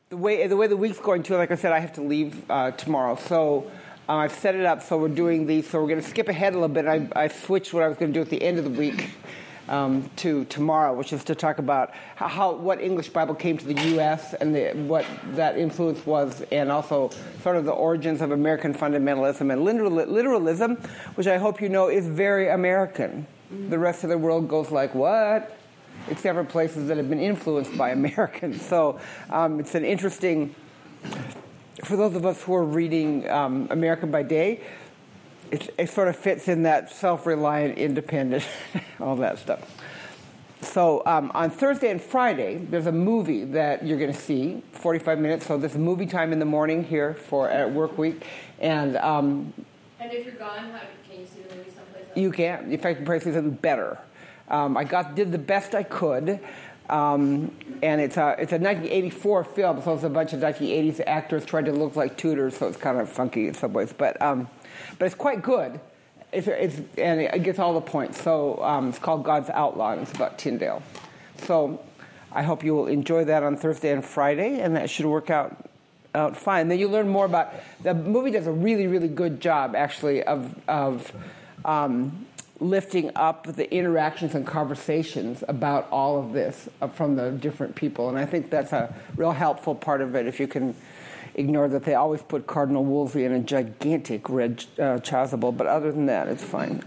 the way the week's going too, like I said, I have to leave tomorrow. So I've set it up so we're doing these. So we're going to skip ahead a little bit. I switched what I was going to do at the end of the week to tomorrow, which is to talk about what English Bible came to the U.S. and what that influence was, and also sort of the origins of American fundamentalism and literalism, which I hope you know is very American. The rest of the world goes like, what? Except for places that have been influenced by Americans. So it's an interesting, for those of us who are reading American by Day, it sort of fits in that self-reliant, independent, all that stuff. So on Thursday and Friday, there's a movie that you're going to see, 45 minutes. So this is movie time in the morning here at work week. And if you're gone, can you see the movie someplace else? You can. In fact, you can probably see something better. I did the best I could. And it's a 1984 film, so it's a bunch of 1980s actors trying to look like Tudors, so it's kind of funky in some ways. But it's quite good. And it gets all the points. So it's called God's Outlaw, and it's about Tyndale. So I hope you will enjoy that on Thursday and Friday, and that should work out fine. Then you learn more about the movie. Does a really, really good job actually of lifting up the interactions and conversations about all of this from the different people, and I think that's a real helpful part of it. If you can ignore that they always put Cardinal Wolsey in a gigantic red chasuble, but other than that, it's fine.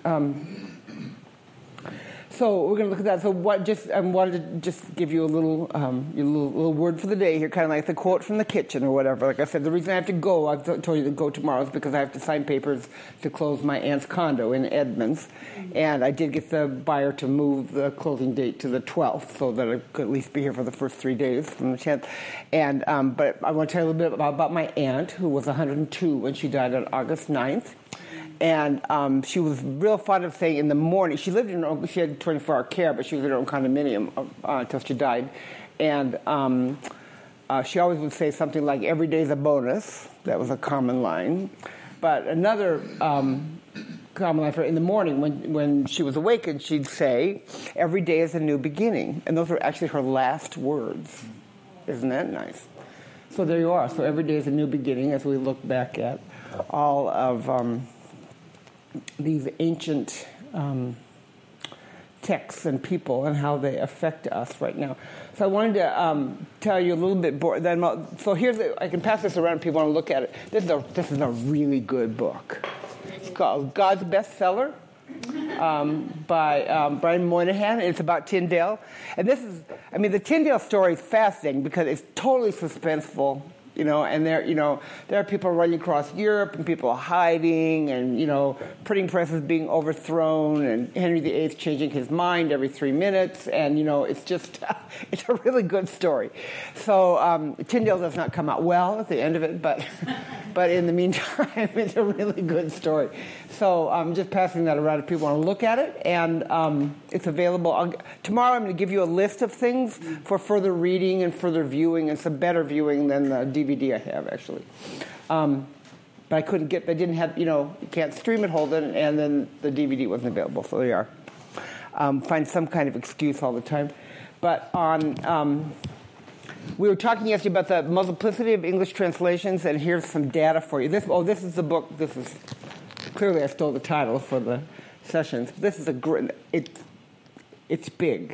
So we're going to look at that. So I wanted to just give you a little word for the day here, kind of like the quote from the kitchen or whatever. Like I said, the reason I have to go, I've told you to go tomorrow, is because I have to sign papers to close my aunt's condo in Edmonds. And I did get the buyer to move the closing date to the 12th so that I could at least be here for the first 3 days from the 10th. And but I want to tell you a little bit about my aunt, who was 102 when she died on August 9th. And she was real fond of saying in the morning, she had 24-hour care, but she was in her own condominium until she died. And she always would say something like, every day's a bonus. That was a common line. But another common line for her in the morning when she was awakened, she'd say, every day is a new beginning. And those were actually her last words. Isn't that nice? So there you are. So every day is a new beginning as we look back at all of these ancient texts and people and how they affect us right now. So I wanted to tell you a little bit more. So I can pass this around if people want to look at it. This is a really good book. It's called God's Bestseller by Brian Moynihan. It's about Tyndale. And the Tyndale story is fascinating because it's totally suspenseful. And there are people running across Europe and people hiding and, printing presses being overthrown and Henry VIII changing his mind every 3 minutes. And, it's a really good story. So Tyndale does not come out well at the end of it, but in the meantime, it's a really good story. So I'm just passing that around if people want to look at it. And it's available. Tomorrow I'm going to give you a list of things for further reading and further viewing and some better viewing than the DVD I have, actually. But I didn't have, you can't stream it, Holden, and then the DVD wasn't available, so there you are. Find some kind of excuse all the time. But we were talking yesterday about the multiplicity of English translations, and here's some data for you. This is the book. Clearly I stole the title for the sessions. This is it's big.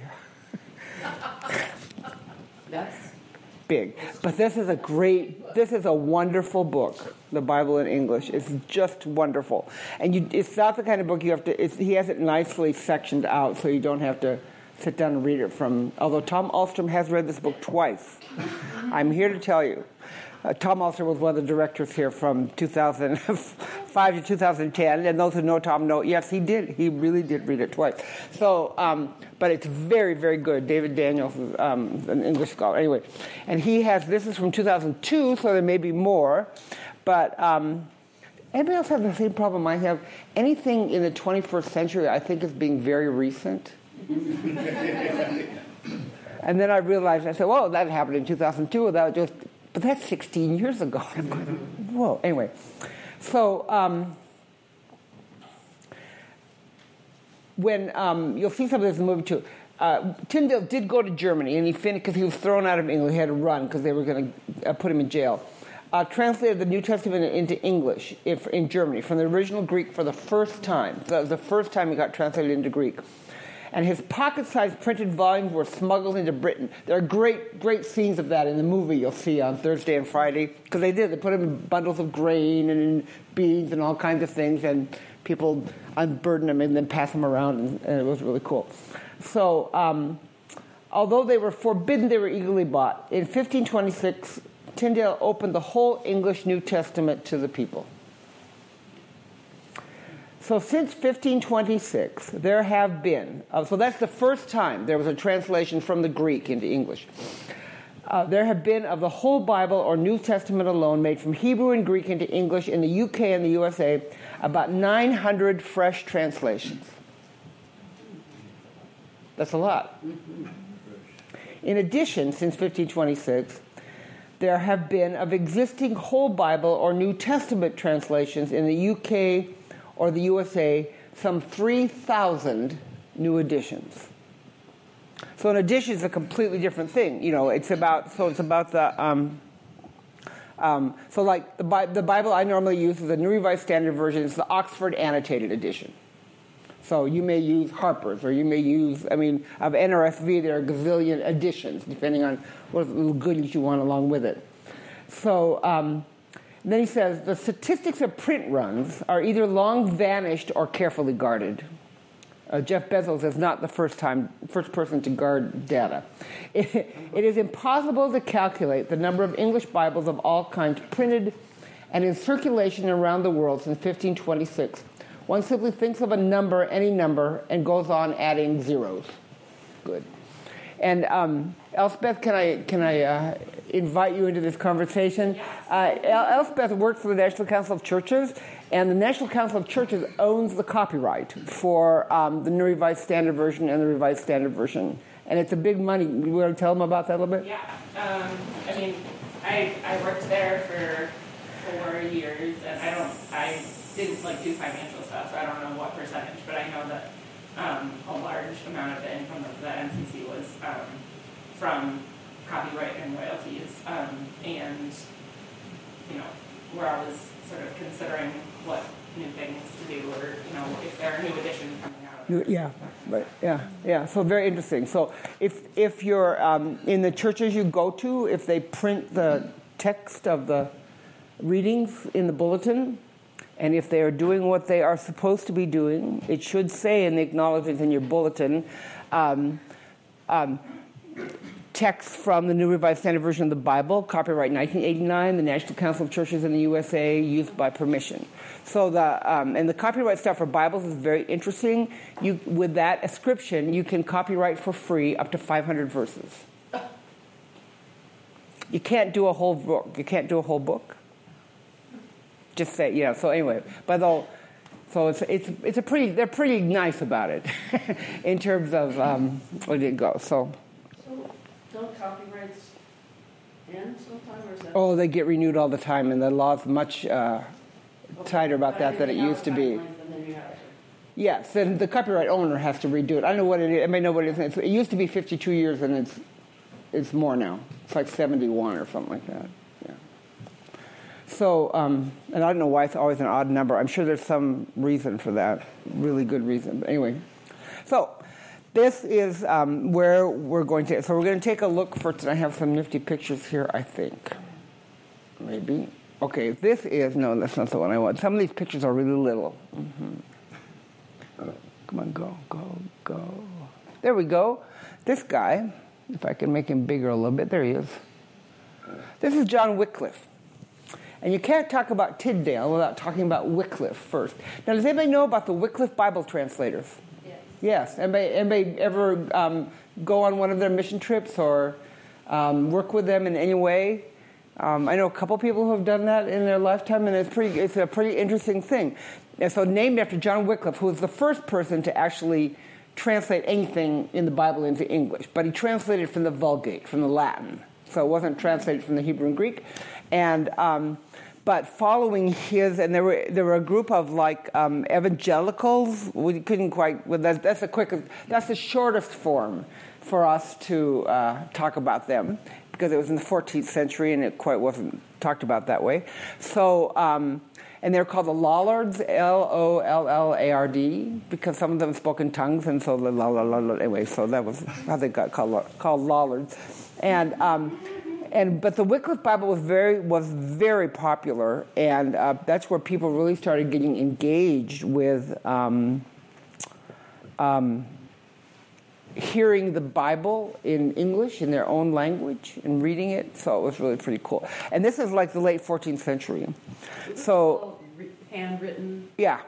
That's big. But this is a wonderful book, the Bible in English. It's just wonderful. And it's not the kind of book you have to, he has it nicely sectioned out so you don't have to sit down and read it although Tom Alstrom has read this book twice. I'm here to tell you. Tom Alstrom was one of the directors here from 2005 to 2010, and those who know Tom know, yes, he did. He really did read it twice. So, but it's very, very good. David Daniels is an English scholar. Anyway, and this is from 2002, so there may be more, but anybody else have the same problem I have? Anything in the 21st century I think is being very recent. And then I realized, I said, well, that happened in 2002, but that's 16 years ago. I'm going, whoa. Anyway, so when you'll see some of this in the movie too, Tyndale did go to Germany, and he finished because he was thrown out of England. He had to run because they were going to put him in jail. Translated the New Testament into English in Germany from the original Greek for the first time. So that was the first time it got translated into Greek. And his pocket-sized printed volumes were smuggled into Britain. There are great scenes of that in the movie you'll see on Thursday and Friday, because they did. They put them in bundles of grain and in beans and all kinds of things, and people unburden them and then pass them around, and it was really cool. So, although they were forbidden, they were eagerly bought. In 1526, Tyndale opened the whole English New Testament to the people. So since 1526, there have been, so that's the first time there was a translation from the Greek into English. There have been, of the whole Bible or New Testament alone, made from Hebrew and Greek into English in the UK and the USA, about 900 fresh translations. That's a lot. In addition, since 1526, there have been, of existing whole Bible or New Testament translations in the UK or the USA, some 3,000 new editions. So an edition is a completely different thing. You know, it's about the so like the Bible I normally use is the New Revised Standard Version. It's the Oxford Annotated Edition. So you may use Harper's, or you may use, of NRSV, there are a gazillion editions, depending on what little goodies you want along with it. So then he says, the statistics of print runs are either long vanished or carefully guarded. Jeff Bezos is not the first person to guard data. It is impossible to calculate the number of English Bibles of all kinds printed and in circulation around the world since 1526. One simply thinks of a number, any number, and goes on adding zeros. Good. And Elspeth, can I invite you into this conversation? Yes. Elspeth works for the National Council of Churches, and the National Council of Churches owns the copyright for the New Revised Standard Version and the Revised Standard Version. And it's a big money. You want to tell them about that a little bit? Yeah. I worked there for 4 years, and I didn't do financial stuff, so I don't know what percentage, but I know that a large amount of the income of the NCC was from copyright and royalties, and we're always sort of considering what new things to do, or if there are new editions coming out. Yeah. So very interesting. So if you're in the churches you go to, if they print the text of the readings in the bulletin, and if they are doing what they are supposed to be doing, it should say in the acknowledgments in your bulletin, text from the New Revised Standard Version of the Bible, copyright 1989, the National Council of Churches in the USA, used by permission. So and the copyright stuff for Bibles is very interesting. With that ascription, you can copyright for free up to 500 verses. You can't do a whole book. You can't do a whole book. Just say, so anyway, it's a pretty, they're pretty nice about it in terms of where it goes. So don't copyrights end sometime, or is that? Oh, they get renewed all the time, and the law's much tighter about that than it used to be. Yes, and the copyright owner has to redo it. I don't know what it is. I may know what it is. It used to be 52 years, and it's more now. It's like 71 or something like that. So, and I don't know why it's always an odd number. I'm sure there's some reason for that, really good reason. But anyway, so this is where we're going to. So we're going to take a look first, and I have some nifty pictures here, I think. Maybe. Okay, no, that's not the one I want. Some of these pictures are really little. Mm-hmm. Come on, go. There we go. This guy, if I can make him bigger a little bit, there he is. This is John Wycliffe. And you can't talk about Tyndale without talking about Wycliffe first. Now, does anybody know about the Wycliffe Bible translators? Yes. Anybody ever go on one of their mission trips or work with them in any way? I know a couple people who have done that in their lifetime, and it's a pretty interesting thing. And so named after John Wycliffe, who was the first person to actually translate anything in the Bible into English. But he translated from the Vulgate, from the Latin. So it wasn't translated from the Hebrew and Greek. And but following his, and there were a group of like evangelicals. We couldn't quite. Well, that's the shortest form for us to talk about them, because it was in the 14th century and it quite wasn't talked about that way. So, and they're called the Lollards, Lollard, because some of them spoke in tongues, and so anyway. So that was how they got called Lollards, but the Wycliffe Bible was very popular, and that's where people really started getting engaged with hearing the Bible in English, in their own language, and reading it. So it was really pretty cool. And this is like the late 14th century. So handwritten. Yeah.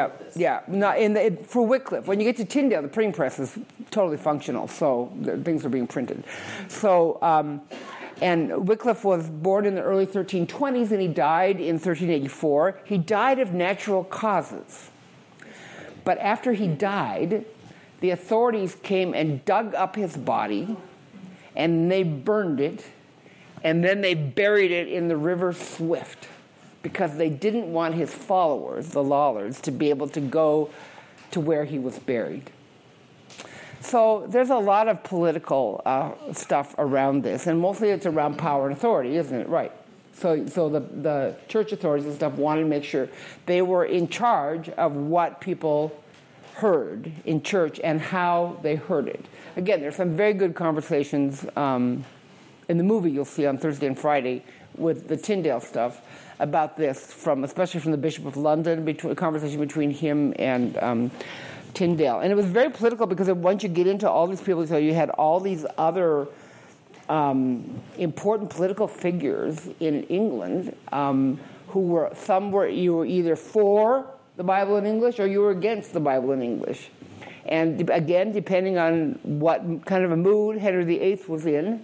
For Wycliffe, when you get to Tyndale, the printing press is totally functional. So things are being printed. So. And Wycliffe was born in the early 1320s, and he died in 1384. He died of natural causes. But after he died, the authorities came and dug up his body, and they burned it, and then they buried it in the river Swift, because they didn't want his followers, the Lollards, to be able to go to where he was buried. So there's a lot of political stuff around this, and mostly it's around power and authority, isn't it? Right. So the church authorities and stuff wanted to make sure they were in charge of what people heard in church and how they heard it. Again, there's some very good conversations in the movie you'll see on Thursday and Friday with the Tyndale stuff about this, especially from the Bishop of London, a conversation between him and Tyndale. And it was very political, because once you get into all these people, so you had all these other important political figures in England you were either for the Bible in English or you were against the Bible in English. And again, depending on what kind of a mood Henry VIII was in,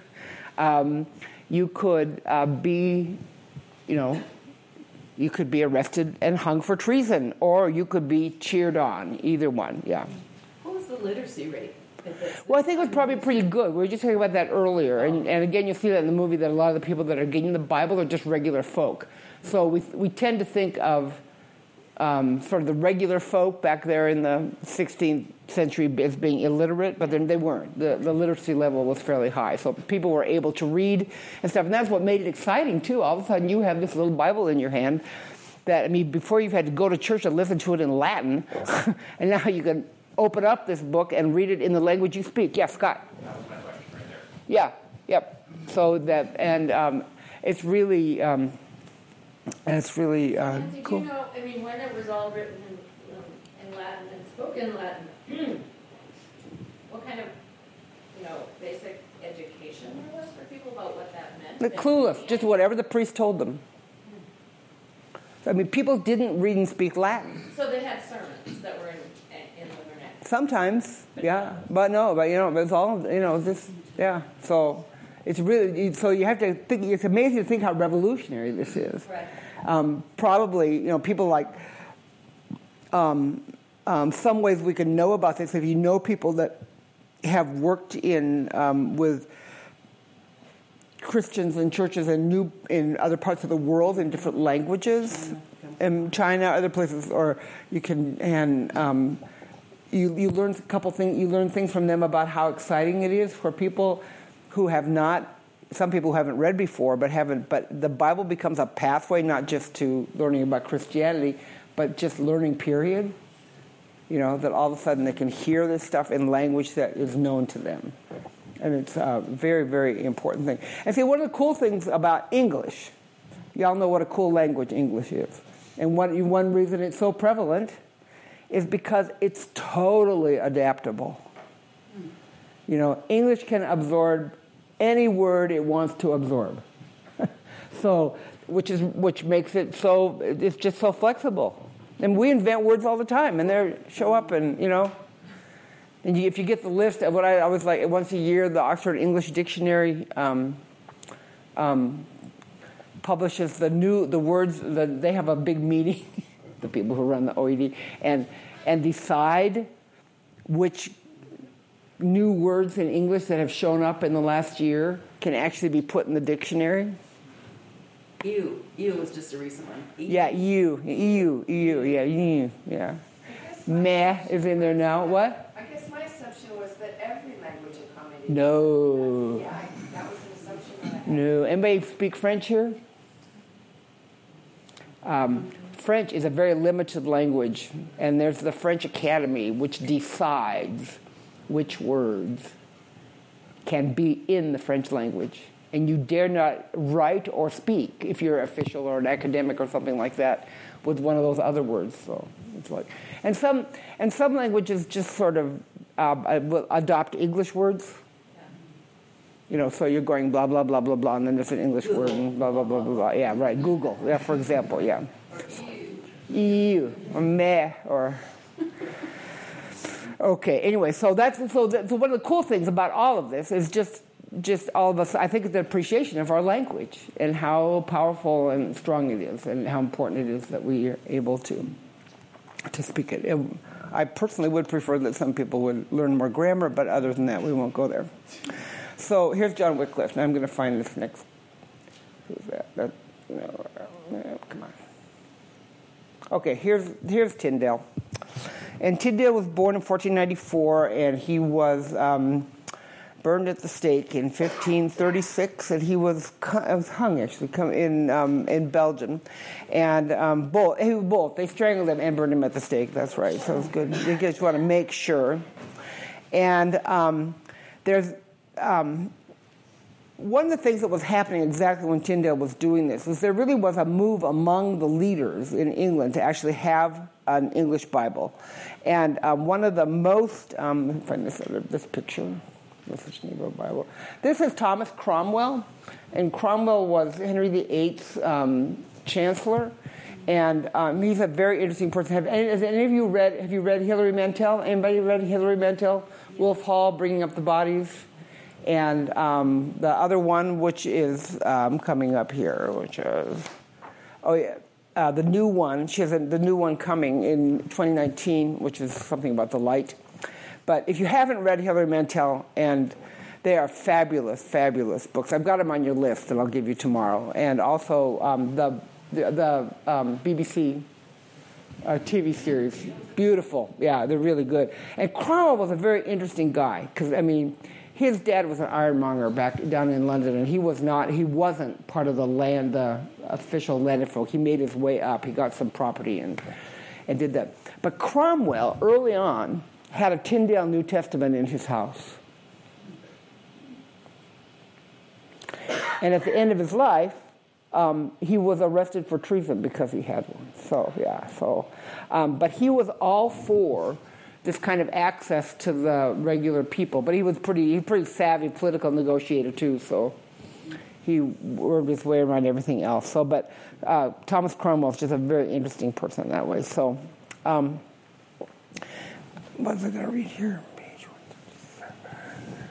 you could be, you could be arrested and hung for treason, or you could be cheered on. Either one, yeah. What was the literacy rate? Well, I think it was probably pretty good. We were just talking about that earlier. And again, you'll see that in the movie, that a lot of the people that are getting the Bible are just regular folk. So we tend to think of sort of the regular folk back there in the 16th century as being illiterate, but then they weren't. The literacy level was fairly high. So people were able to read and stuff. And that's what made it exciting, too. All of a sudden, you have this little Bible in your hand that, before you've had to go to church and listen to it in Latin, and now you can open up this book and read it in the language you speak. Yeah, Scott? That was my question right there. Yeah, yep. So that, and it's really... it's really And cool. you know, when it was all written in Latin and spoken in Latin, what kind of, basic education there was for people about what that meant? The clueless, just whatever the priest told them. People didn't read and speak Latin. So they had sermons that were in the vernacular. Sometimes, yeah, but it's all, this, yeah. So it's really, so you have to think, it's amazing to think how revolutionary this is. Right. Probably, people like, some ways we can know about this, if you know people that have worked with Christians in churches in other parts of the world in different languages, in China, other places, or you can, and you learn a couple things. You learn things from them about how exciting it is for people who have not. Some people who haven't read before, but the Bible becomes a pathway, not just to learning about Christianity, but just learning, period. That all of a sudden they can hear this stuff in language that is known to them. And it's a very, very important thing. And see, one of the cool things about English, y'all know what a cool language English is. And one reason it's so prevalent is because it's totally adaptable. English can absorb any word it wants to absorb. So, which makes it so, it's just so flexible. And we invent words all the time, and they show up, and and if you get the list of what I always like, once a year, the Oxford English Dictionary publishes the words, they have a big meeting, the people who run the OED, and decide which new words in English that have shown up in the last year can actually be put in the dictionary. EU was just a recent one. Yeah, EU, yeah, EU, yeah. Meh is in there now. What? I guess my assumption was that every language accommodated. No. Yeah, that was an assumption that I had. No. Anybody speak French here? French is a very limited language, and there's the French Academy, which decides which words can be in the French language. And you dare not write or speak, if you're an official or an academic or something like that, with one of those other words. So it's like, and some languages just sort of will adopt English words. You know, so you're going blah blah blah blah blah, and then there's an English word and blah blah blah blah blah. Yeah, right. Google. Yeah, for example. Yeah. EU or meh or. Okay. Anyway, so so one of the cool things about all of this is just all of us. I think it's the appreciation of our language and how powerful and strong it is, and how important it is that we are able to speak it. I personally would prefer that some people would learn more grammar, but other than that, we won't go there. So here's John Wycliffe. Now I'm going to find this next. Who's that? Come on. Okay, here's Tyndale. And Tyndale was born in 1494, and he was burned at the stake in 1536, and he was hung actually in Belgium, and both they strangled him and burned him at the stake. That's right. So it's good. You just want to make sure. And there's one of the things that was happening exactly when Tyndale was doing this was there really was a move among the leaders in England to actually have an English Bible. And one of the most, let me find this picture, this Negro Bible. This is Thomas Cromwell, and Cromwell was Henry VIII's chancellor. And he's a very interesting person. Have any of you read Hilary Mantel? Anybody read Hilary Mantel? Wolf Hall, Bringing Up the Bodies. And the other one, which is coming up here, which is, the new one. She has the new one coming in 2019, which is something about the light. But if you haven't read Hilary Mantel, and they are fabulous, fabulous books. I've got them on your list, and I'll give you tomorrow. And also the BBC TV series, beautiful. Yeah, they're really good. And Cromwell was a very interesting guy because his dad was an ironmonger back down in London, and he wasn't part of the official landed folk. He made his way up. He got some property and did that. But Cromwell, early on, had a Tyndale New Testament in his house. And at the end of his life, he was arrested for treason because he had one. But he was all for this kind of access to the regular people. But he was pretty savvy political negotiator too, so he worked his way around everything else. But Thomas Cromwell is just a very interesting person that way. So, what was I going to read here? Page 137.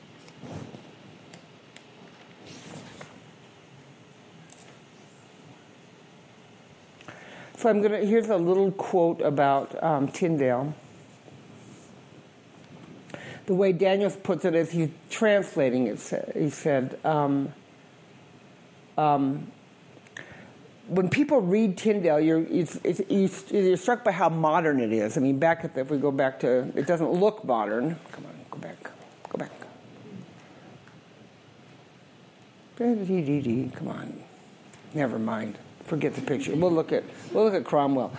So here's a little quote about Tyndale. The way Daniels puts it is he's translating it. He said, when people read Tyndale, you're struck by how modern it is. If we go back to, it doesn't look modern. Come on, go back. Come on, never mind. Forget the picture. We'll look at Cromwell.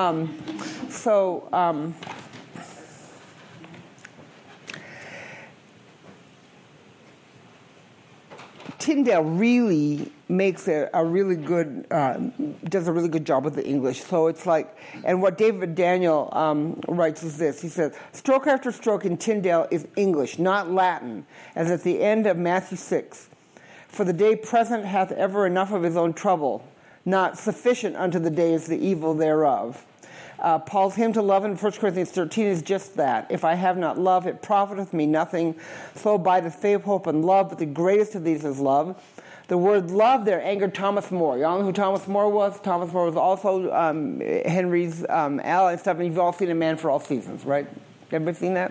Tyndale really makes does a really good job with the English. So it's like, and what David Daniel writes is this. He says, stroke after stroke in Tyndale is English, not Latin, as at the end of Matthew 6. For the day present hath ever enough of his own trouble, not sufficient unto the day is the evil thereof. Paul's hymn to love in 1 Corinthians 13 is just that. If I have not love, it profiteth me nothing. So abideth faith, hope, and love, but the greatest of these is love. The word love there angered Thomas More. Y'all know who Thomas More was? Thomas More was also Henry's ally and stuff, and you've all seen A Man for All Seasons, right? Everybody seen that?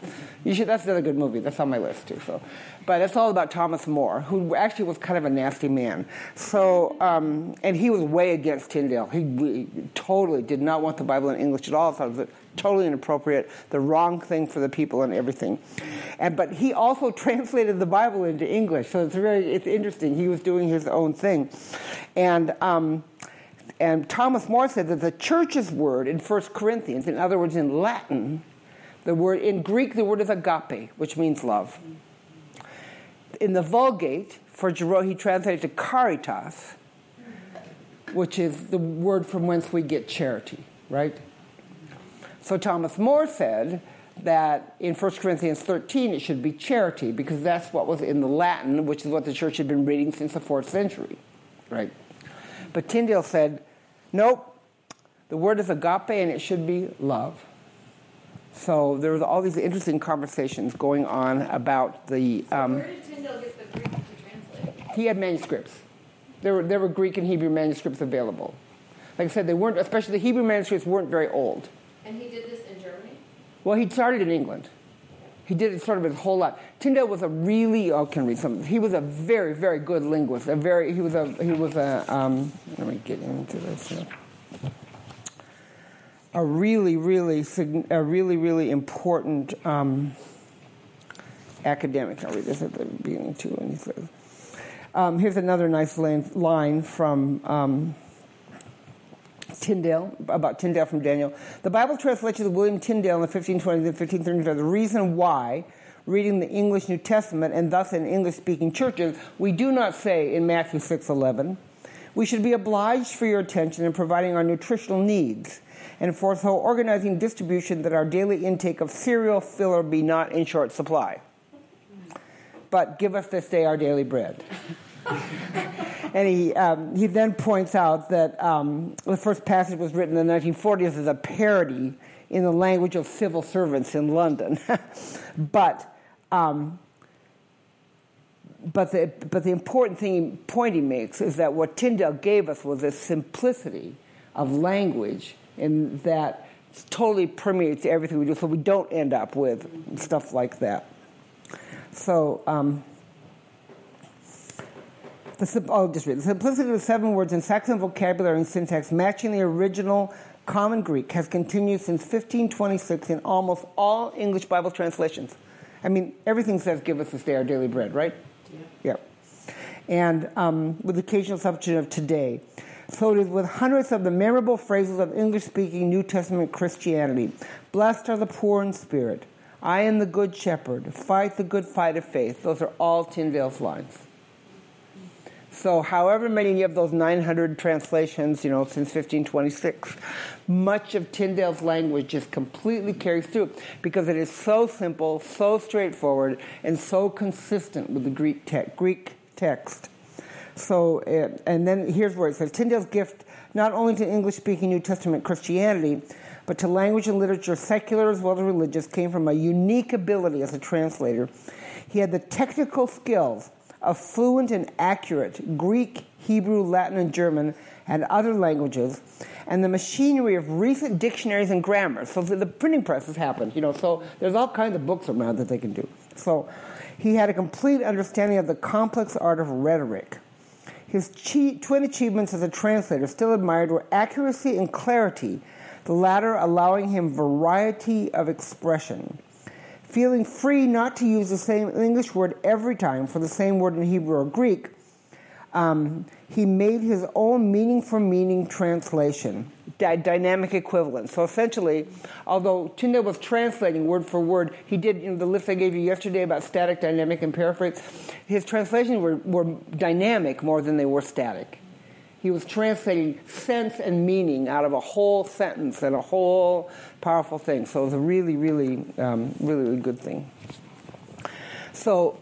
You should. That's another good movie. That's on my list too. So, but it's all about Thomas More, who actually was kind of a nasty man. So, and he was way against Tyndale. He totally did not want the Bible in English at all. Thought it was totally inappropriate, the wrong thing for the people, and everything. But he also translated the Bible into English. So it's interesting. He was doing his own thing, and Thomas More said that the church's word in 1 Corinthians, in other words, in Latin. The word in Greek, the word is agape, which means love. In the Vulgate, for Jerome, he translated to caritas, which is the word from whence we get charity, right? So Thomas More said that in 1 Corinthians 13 it should be charity, because that's what was in the Latin, which is what the church had been reading since the 4th century, right? But Tyndale said, nope, the word is agape and it should be love. So there was all these interesting conversations going on about the... So where did Tyndale get the Greek to translate? He had manuscripts. There were Greek and Hebrew manuscripts available. Like I said, they weren't, especially the Hebrew manuscripts weren't very old. And he did this in Germany? Well, he started in England. He did it sort of his whole life. Tyndale was a really... can read something. He was a very, very good linguist. Let me get into this here. A really, really important academic. I'll read this at the beginning too. And he says, here's another nice line from Tyndale, about Tyndale from Daniel. The Bible translation of William Tyndale in the 1520s and 1530s are the reason why, reading the English New Testament and thus in English-speaking churches, we do not say in Matthew 6:11, we should be obliged for your attention in providing our nutritional needs, and for so organizing distribution that our daily intake of cereal filler be not in short supply. But give us this day our daily bread. And he then points out that the first passage was written in the 1940s as a parody in the language of civil servants in London. But the important point he makes is that what Tyndale gave us was this simplicity of language, and that totally permeates everything we do, so we don't end up with stuff like that. So, I'll just read. The simplicity of the 7 words in Saxon vocabulary and syntax matching the original Common Greek has continued since 1526 in almost all English Bible translations. I mean, everything says, give us this day our daily bread, right? Yeah. And with the occasional substitution of today. So it is with hundreds of the memorable phrases of English-speaking New Testament Christianity. Blessed are the poor in spirit. I am the good shepherd. Fight the good fight of faith. Those are all Tyndale's lines. So however many of those 900 translations, since 1526, much of Tyndale's language just completely carries through because it is so simple, so straightforward, and so consistent with the Greek text. So, and then here's where it says, Tyndale's gift not only to English-speaking New Testament Christianity, but to language and literature, secular as well as religious, came from a unique ability as a translator. He had the technical skills of fluent and accurate Greek, Hebrew, Latin, and German, and other languages, and the machinery of recent dictionaries and grammars. So the printing press has happened, so there's all kinds of books around that they can do. So he had a complete understanding of the complex art of rhetoric. His twin achievements as a translator, still admired, were accuracy and clarity, the latter allowing him variety of expression. Feeling free not to use the same English word every time for the same word in Hebrew or Greek, he made his own meaning-for-meaning translation, dynamic equivalence. So essentially, although Tyndale was translating word for word, he did the list I gave you yesterday about static, dynamic, and paraphrase. His translations were dynamic more than they were static. He was translating sense and meaning out of a whole sentence and a whole powerful thing. So it was a really, really, really good thing. So,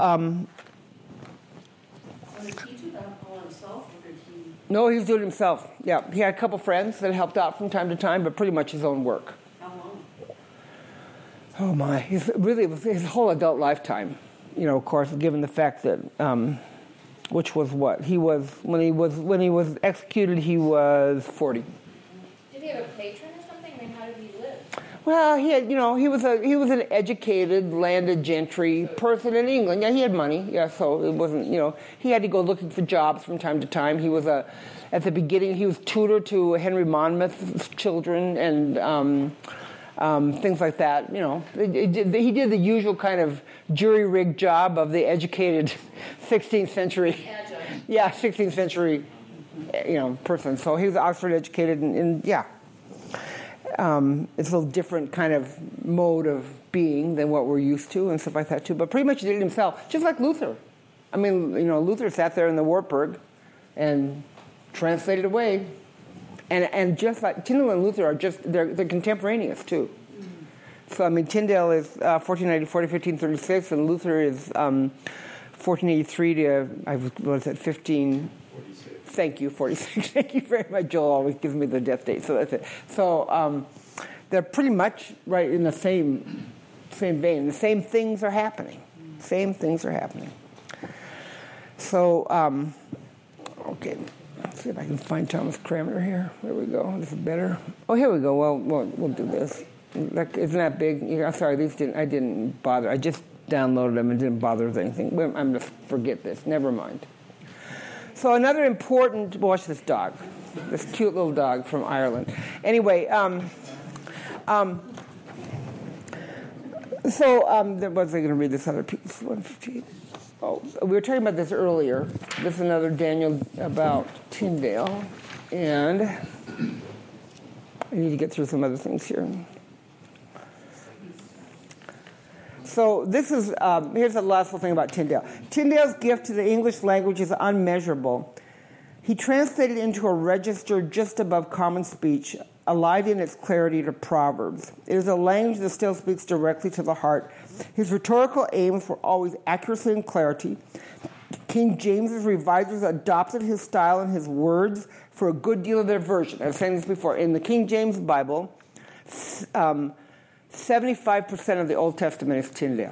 did he do that all himself, or did he? No, he was doing it himself. Yeah, he had a couple friends that helped out from time to time, but pretty much his own work. How long? Oh my! It was his whole adult lifetime. Of course, given the fact that. Which was what he was when he was executed. He was 40. Did he have a patron or something? I mean, how did he live? Well, he had, he was an educated landed gentry person in England. Yeah, he had money. Yeah, so it wasn't, he had to go looking for jobs from time to time. He was at the beginning, he was tutor to Henry Monmouth's children and things like that. He did the usual kind of jury-rigged job of the educated 16th century. Adjunct. Yeah, 16th century, person. So he was Oxford educated, and yeah. It's a little different kind of mode of being than what we're used to and stuff like that too. But pretty much he did it himself, just like Luther. I mean, Luther sat there in the Wartburg and translated away. And just like Tyndale and Luther are they're contemporaneous too. So I mean, Tyndale is 1494 to 1536, and Luther is 1483 to 15. Thank you, 46. Thank you very much. Joel always gives me the death date, so that's it. So they're pretty much right in the same vein. The same things are happening. Same things are happening. So, okay. Let's see if I can find Thomas Cranmer here. There we go. This is better. Oh, here we go. Well, we'll do this. Isn't that big? Yeah, sorry, I didn't bother. I just downloaded them and didn't bother with anything. I'm going to forget this. Never mind. So another important, watch this dog, this cute little dog from Ireland. Anyway, was I going to read this other piece? 158. Oh, we were talking about this earlier. This is another Daniel about Tyndale, and I need to get through some other things here. So this is, here's the last little thing about Tyndale. Tyndale's gift to the English language is unmeasurable. He translated into a register just above common speech, allied in its clarity to Proverbs. It is a language that still speaks directly to the heart. His rhetorical aims were always accuracy and clarity. King James's revisers adopted his style and his words for a good deal of their version. I was saying this before. In the King James Bible, 75% of the Old Testament is Tyndale.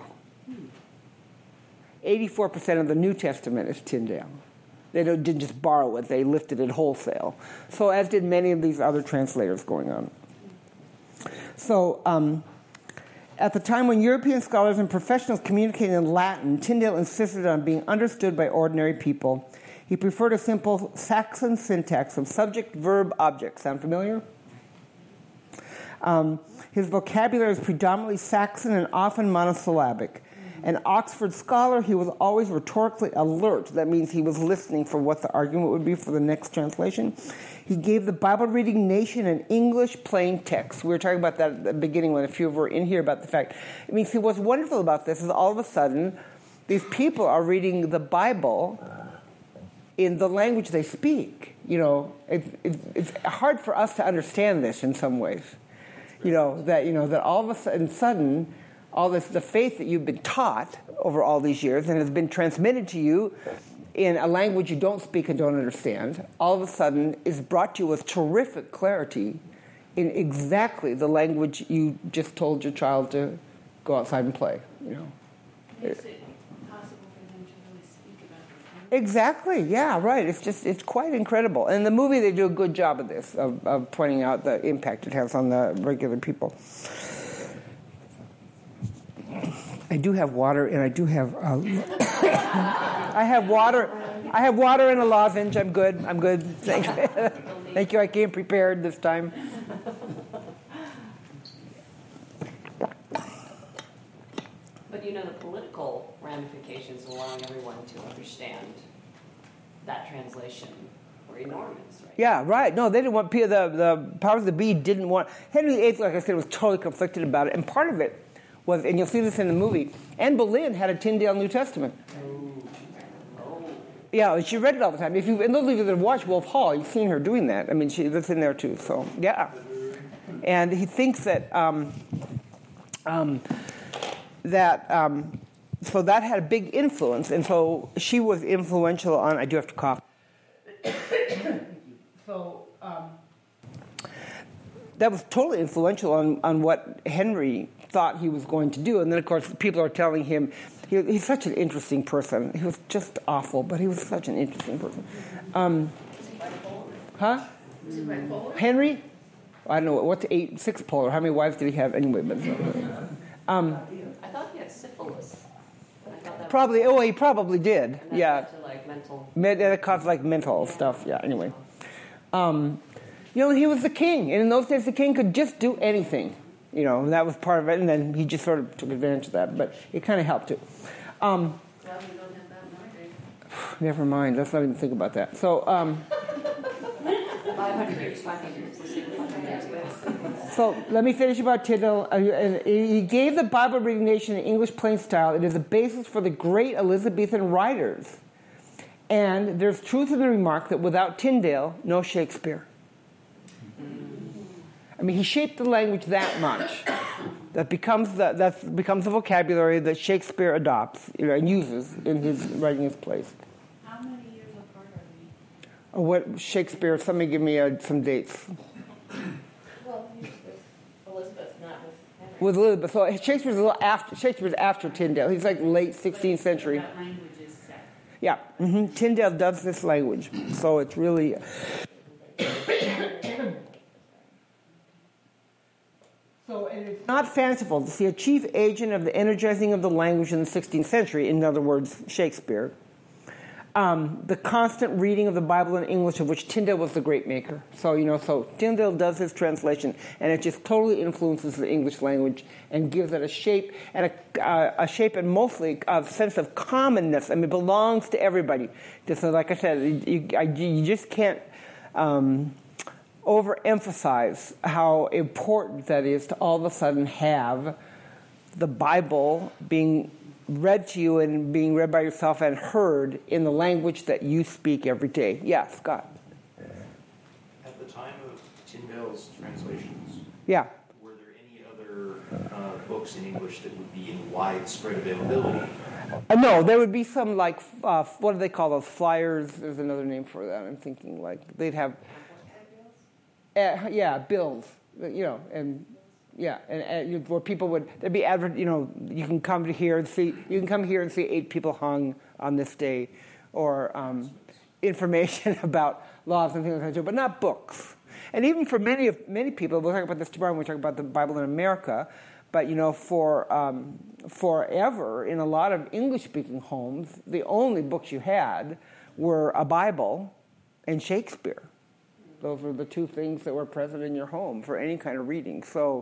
84% of the New Testament is Tyndale. They didn't just borrow it, they lifted it wholesale. So as did many of these other translators going on. So at the time when European scholars and professionals communicated in Latin, Tyndale insisted on being understood by ordinary people. He preferred a simple Saxon syntax of subject, verb, object. Sound familiar? His vocabulary is predominantly Saxon and often monosyllabic. An Oxford scholar, he was always rhetorically alert. That means he was listening for what the argument would be for the next translation. He gave the Bible-reading nation an English plain text. We were talking about that at the beginning when a few were in here about the fact. I mean, see, what's wonderful about this is all of a sudden these people are reading the Bible in the language they speak. It's hard for us to understand this in some ways. That all of a sudden, all this, the faith that you've been taught over all these years and has been transmitted to you in a language you don't speak and don't understand, all of a sudden is brought to you with terrific clarity in exactly the language you just told your child to go outside and play. Makes it possible for them to really speak about it. Exactly. Yeah. Right. It's quite incredible. And in the movie, they do a good job of this, of pointing out the impact it has on the regular people. I do have water, and I do have. I have water. I have water and a lozenge. I'm good. Thank you. Thank you. I came prepared this time. But the political ramifications of allowing everyone to understand that translation were enormous, right? Yeah, right. No, they didn't want the powers that be didn't want. Henry VIII, like I said, was totally conflicted about it, and part of it was, and you'll see this in the movie, Anne Boleyn had a Tyndale New Testament. Yeah, she read it all the time. And those of you that have watched Wolf Hall, you've seen her doing that. I mean, that's in there too. So yeah, and he thinks that so that had a big influence, and so she was influential on. I do have to cough. So that was totally influential on what Henry thought he was going to do, and then of course people are telling him. He's such an interesting person. He was just awful, but he was such an interesting person. Is he bipolar? Huh? Is he bipolar? Henry? I don't know, what's 6 polar? How many wives did he have anyway? But, I thought he had syphilis. I thought that probably, he probably did. and that Yeah. led to like mental. It caused like mental stuff. Yeah, anyway. He was the king. And in those days, the king could just do anything. And that was part of it. And then he just sort of took advantage of that. But it kind of helped too. Glad we don't have that nowadays. Never mind. Let's not even think about that. So, 500 years, 500 years. Let's see, 500 years ago. So let me finish about Tyndale. He gave the Bible reading nation an English plain style. It is the basis for the great Elizabethan writers. And there's truth in the remark that without Tyndale, no Shakespeare. I mean, he shaped the language that much that becomes the vocabulary that Shakespeare adopts and uses in his writing his plays. How many years apart are we? What Shakespeare? Somebody give me some dates. Well, he was with Elizabeth, not with Henry. With Elizabeth, so Shakespeare's after Tyndale. He's like late 16th century. That language is set. Yeah, Tyndale does this language, so it's really. So it's not fanciful to see a chief agent of the energizing of the language in the 16th century, in other words, Shakespeare. The constant reading of the Bible in English, of which Tyndale was the great maker. So Tyndale does his translation, and it just totally influences the English language and gives it a shape and and mostly a sense of commonness. I mean, it belongs to everybody. Just like I said, you just can't overemphasize how important that is to all of a sudden have the Bible being read to you and being read by yourself and heard in the language that you speak every day. Yeah, Scott. At the time of Tyndale's translations, Yeah. were there any other books in English that would be in widespread availability? No, there would be some like, what do they call those? Flyers. There's another name for that. I'm thinking like they'd have, bills, and where people would, there'd be you can come here and see 8 people hung on this day, or information about laws and things like that, but not books. And even for many people, we'll talk about this tomorrow when we talk about the Bible in America, but forever in a lot of English-speaking homes, the only books you had were a Bible and Shakespeare. Those were the 2 things that were present in your home for any kind of reading. So,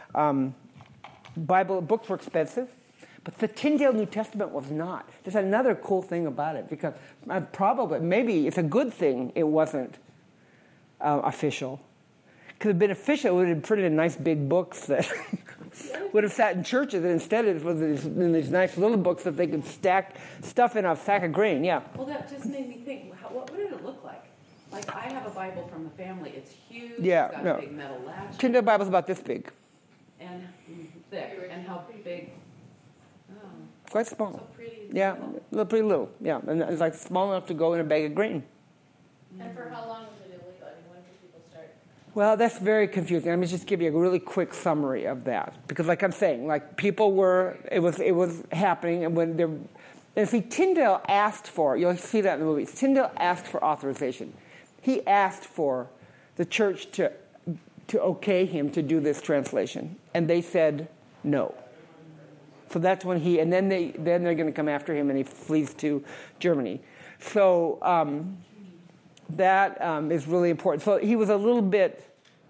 Bible books were expensive, but the Tyndale New Testament was not. There's another cool thing about it, because maybe it's a good thing it wasn't official. Could have been official, it would have printed in nice big books that would have sat in churches, and instead it was in these nice little books that they could stack stuff in a sack of grain. Yeah. Well, that just made me think, what did it look like? Like, I have a Bible from the family. It's huge. Yeah, It's got no. a big metal latch. Tyndale Bible's about this big. And thick. And how big? Oh, Quite small. so pretty. Yeah, pretty little. Yeah, and it's like small enough to go in a bag of grain. And for how long was it illegal? I mean, when did people start? Well, that's very confusing. Let me just give you a really quick summary of that, because, like I'm saying, like it was happening, and see, Tyndale asked for. You'll see that in the movies. Tyndale asked for authorization. He asked for the church to okay him to do this translation, and they said no. So that's when then they're going to come after him, and he flees to Germany. So that is really important. So he was a little bit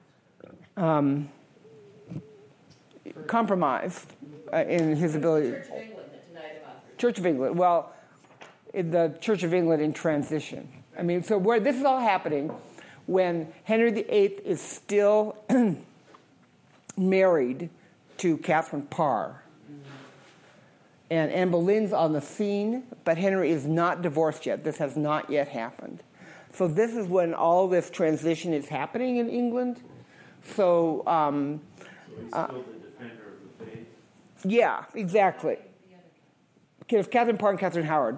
compromised in his ability. Church of England that denied him authorization. Church of England. Well, the Church of England in transition. I mean, so where this is all happening when Henry VIII is still married to Catherine Parr. And Anne Boleyn's on the scene, but Henry is not divorced yet. This has not yet happened. So this is when all this transition is happening in England. So, So he's still the defender of the faith? yeah, exactly. Okay, it's Catherine Parr and Catherine Howard.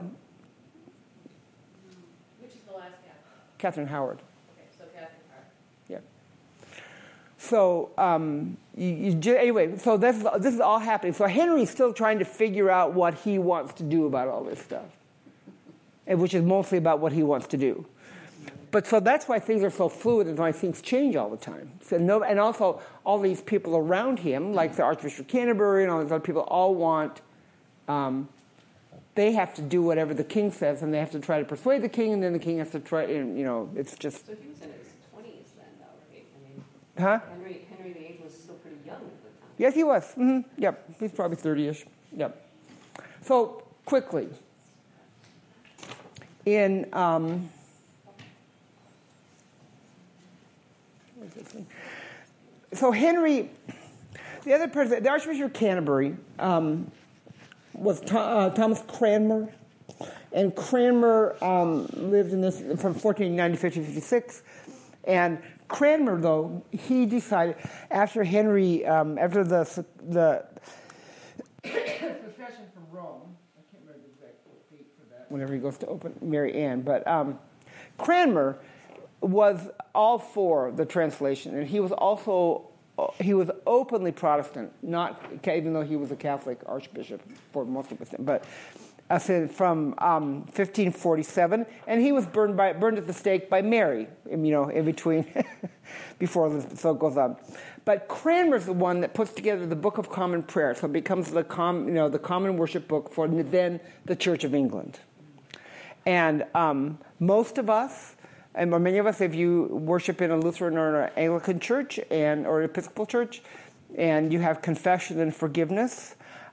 Which is the last Catherine? Catherine Howard. Okay, so Catherine Parr. Yeah. So anyway, so this is all happening. So Henry's still trying to figure out what he wants to do about all this stuff, and which is mostly about what he wants to do. But so that's why things are so fluid and why things change all the time. So and also all these people around him, like the Archbishop of Canterbury and all these other people, all want, they have to do whatever the king says, and they have to try to persuade the king, and then the king has to try, and, it's just... So he was in his 20s then, though, right? I mean, Huh? Henry VIII was still pretty young at the time. Yes, he was. Mm-hmm. Yep, he's probably 30-ish. Yep. So, quickly, in... So Henry, the other person, the Archbishop of Canterbury, was Thomas Cranmer, and Cranmer lived in this from 1490 to 1556. And Cranmer, though, he decided after Henry, after the secession from Rome, I can't remember the exact date for that. Whenever he goes to open Mary Ann, but Cranmer was all for the translation, and he was openly Protestant, not even though he was a Catholic archbishop for most of his time, but I said from 1547, and he was burned at the stake by Mary, in between, before Elizabeth, so it goes on. But Cranmer's the one that puts together the Book of Common Prayer, so it becomes the common worship book for then the Church of England. And most of us, or many of us, if you worship in a Lutheran or an Anglican church or an Episcopal church, and you have confession and forgiveness,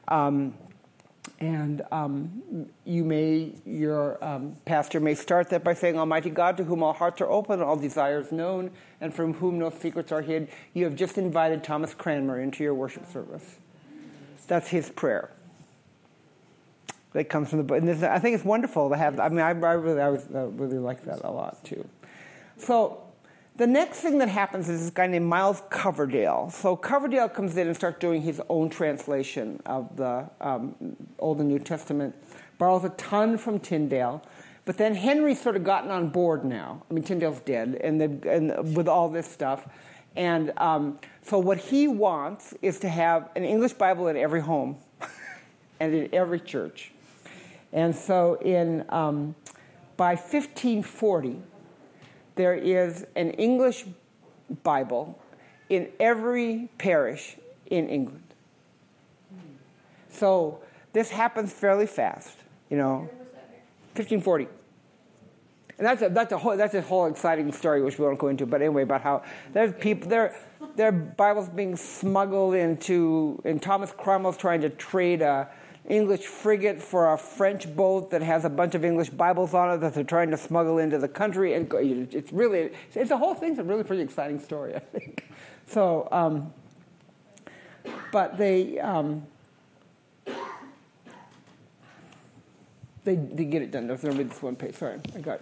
your pastor may start that by saying, Almighty God, to whom all hearts are open, all desires known, and from whom no secrets are hid, you have just invited Thomas Cranmer into your worship service. That's his prayer. That comes from the book. And I think it's wonderful to have. I really like that a lot too. So the next thing that happens is this guy named Miles Coverdale. So Coverdale comes in and starts doing his own translation of the Old and New Testament. Borrows a ton from Tyndale, but then Henry's sort of gotten on board now. I mean, Tyndale's dead, and with all this stuff, and so what he wants is to have an English Bible in every home and in every church. And so by 1540, there is an English Bible in every parish in England. So this happens fairly fast, 1540. And that's a whole exciting story which we won't go into. But anyway, about how there's people their Bibles being smuggled into, and Thomas Cromwell's trying to trade a English frigate for a French boat that has a bunch of English Bibles on it that they're trying to smuggle into the country. And it's a whole thing's a really pretty exciting story, I think. So, but they get it done. There's going to be this one page. Sorry, I got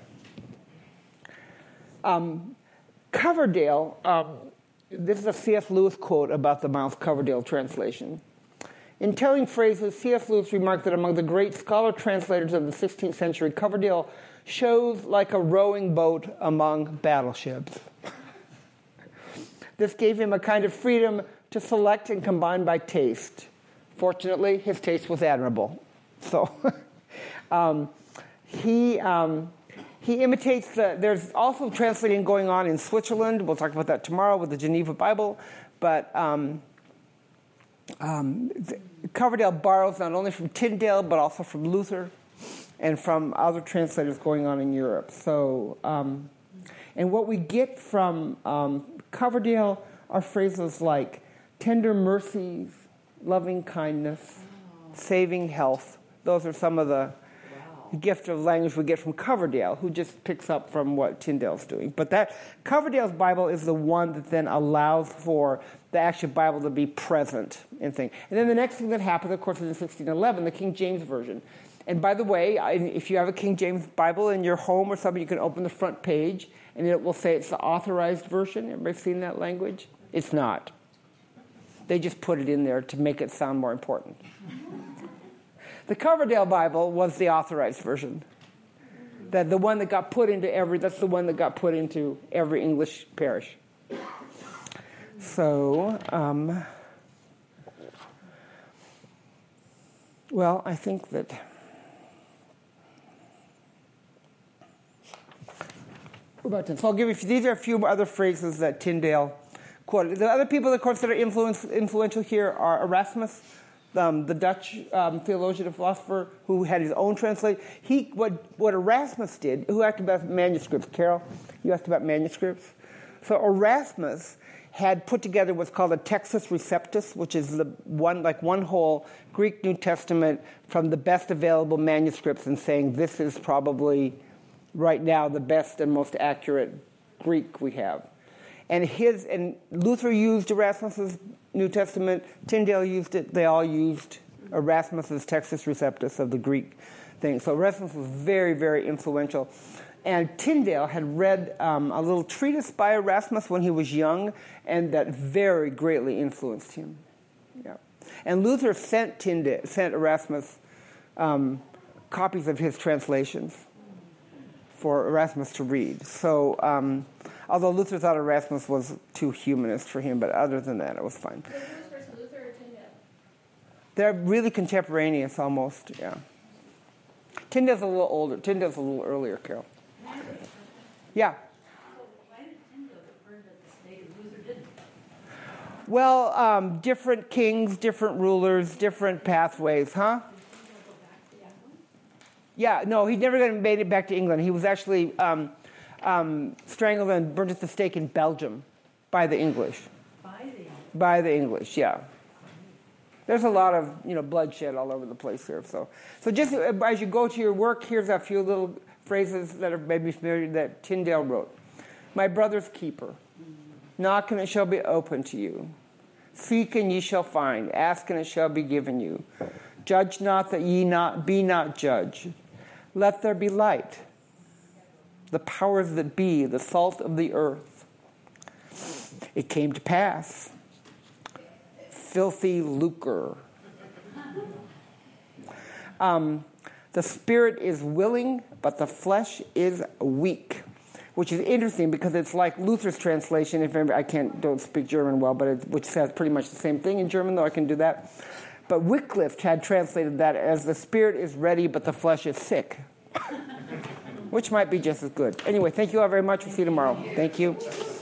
Coverdale. This is a C.S. Lewis quote about the Miles Coverdale translation. In telling phrases, C.S. Lewis remarked that among the great scholar translators of the 16th century, Coverdale shows like a rowing boat among battleships. This gave him a kind of freedom to select and combine by taste. Fortunately, his taste was admirable. So he imitates there's also translating going on in Switzerland. We'll talk about that tomorrow with the Geneva Bible. But Coverdale borrows not only from Tyndale, but also from Luther and from other translators going on in Europe. So, and what we get from Coverdale are phrases like tender mercies, loving kindness, saving health. Those are some of the gift of language we get from Coverdale, who just picks up from what Tyndale's doing. But that Coverdale's Bible is the one that then allows for the actual Bible to be present in things. And then the next thing that happened, of course, is in 1611, the King James Version. And by the way, if you have a King James Bible in your home or something, you can open the front page, and it will say it's the authorized version. Everybody seen that language? It's not. They just put it in there to make it sound more important. The Coverdale Bible was the authorized version. That's the one that got put into every English parish. So, well, I think that About 10. So I'll give you, these are a few other phrases that Tyndale quoted. The other people, of course, that are influential here are Erasmus, the Dutch theologian and philosopher who had his own translation. What Erasmus did, who asked about manuscripts? Carol, you asked about manuscripts? So Erasmus had put together what's called a Textus Receptus, which is one whole Greek New Testament from the best available manuscripts, and saying this is probably right now the best and most accurate Greek we have. And Luther used Erasmus's New Testament, Tyndale used it, they all used Erasmus's Textus Receptus of the Greek thing. So Erasmus was very, very influential. And Tyndale had read a little treatise by Erasmus when he was young, and that very greatly influenced him. Yeah. And Luther sent Erasmus copies of his translations for Erasmus to read. So, although Luther thought Erasmus was too humanist for him, but other than that, it was fine. So who was first, Luther or Tyndale? They're really contemporaneous, almost. Yeah. Tyndale's a little older. Tyndale's a little earlier, Carol. Yeah. So why did Tyndale get burned at the stake and Luther didn't? Well, different kings, different rulers, different pathways, huh? Yeah, no, he never made it back to England. He was actually strangled and burned at the stake in Belgium by the English. By the English, yeah. There's a lot of bloodshed all over the place here. So just as you go to your work, here's a few little phrases that are maybe familiar that Tyndale wrote. My brother's keeper. Knock and it shall be opened to you. Seek and ye shall find. Ask and it shall be given you. Judge not that ye be not judged. Let there be light. The powers that be, the salt of the earth. It came to pass. Filthy lucre. The spirit is willing, but the flesh is weak. Which is interesting because it's like Luther's translation. If I don't speak German well, but which says pretty much the same thing in German, though I can do that. But Wycliffe had translated that as the spirit is ready, but the flesh is sick. Which might be just as good. Anyway, thank you all very much. We'll see you tomorrow. Thank you.